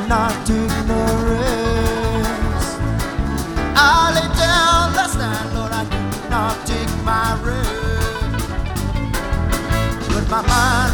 not take no rest. I lay down last night, Lord, I do not take my rest. But my mind